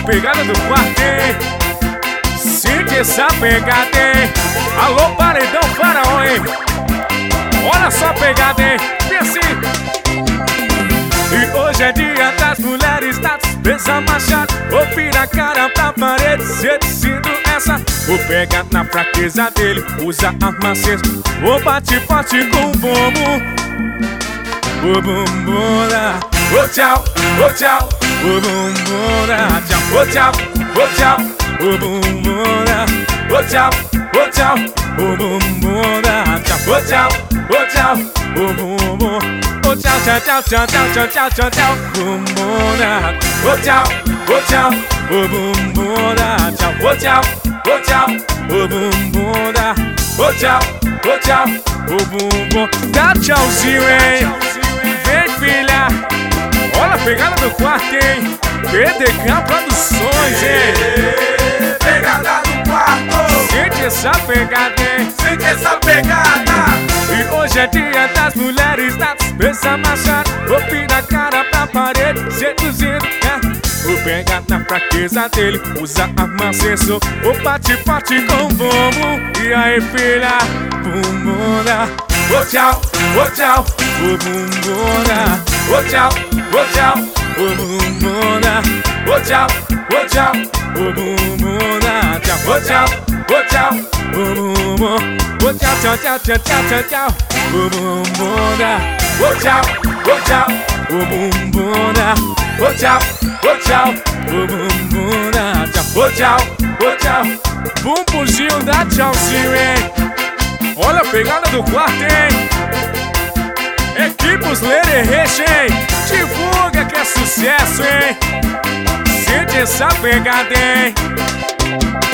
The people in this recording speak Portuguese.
pegada do quarto, hein? Sente essa pegada, hein? Alô, paredão faraó, hein? Olha só a pegada, hein? Pense. E hoje é dia das mulheres, tá despesa machado. Vou virar a cara pra parede, seduzindo essa. Vou pegar na fraqueza dele, usa arma acesa. Vou bate forte com o bumbum. O bumbum da. Ô tchau, ô tchau. O bumbum da. Tchau, ô tchau, ô tchau. O bumbum da. Ô tchau, ô tchau. O bumbum da. Tchau, ô tchau, ô tchau. O bumbum. Ô tchau, tchau, tchau, tchau, tchau, tchau, tchau, tchau. Bumbum da. Ô tchau, ô tchau. O bumbum da. Tchau, ô tchau, ô tchau. O bumbum da. Ô tchau, ô tchau. O bumbum. Dá tchauzinho, hein? Vem, filha. Olha a pegada do quarto, hein? PDK Produções, hein? Pegada do quarto. Sente essa pegada, hein? Sente essa pegada. E hoje é dia das mulheres, da despesa machada. Vou virar a cara pra parede, seduzindo, né? Vou pegar na fraqueza dele, usa arma sensor. Vou bate forte com o bumbum. E aí, filha? Bumbum da. Ô tchau, ô tchau. O bumbum da. Ô tchau, ô tchau. O bumbum da. Ô tchau, ô tchau. O bumbum da. Tchau, ô tchau, ô tchau. O bumbum. Ô tchau, tchau, tchau, tchau, tchau, tchau, tchau. O bumbum da. Ô tchau, ô tchau. O bumbum da. Ô tchau, ô tchau. O bumbum da. Tchau, ô tchau, ô tchau. Bumbumzinho dá tchauzinho, hein? Olha a pegada do quarto, hein? Equipos Lererreche, hein? Divulga que é sucesso, hein? Sente essa pegada, hein?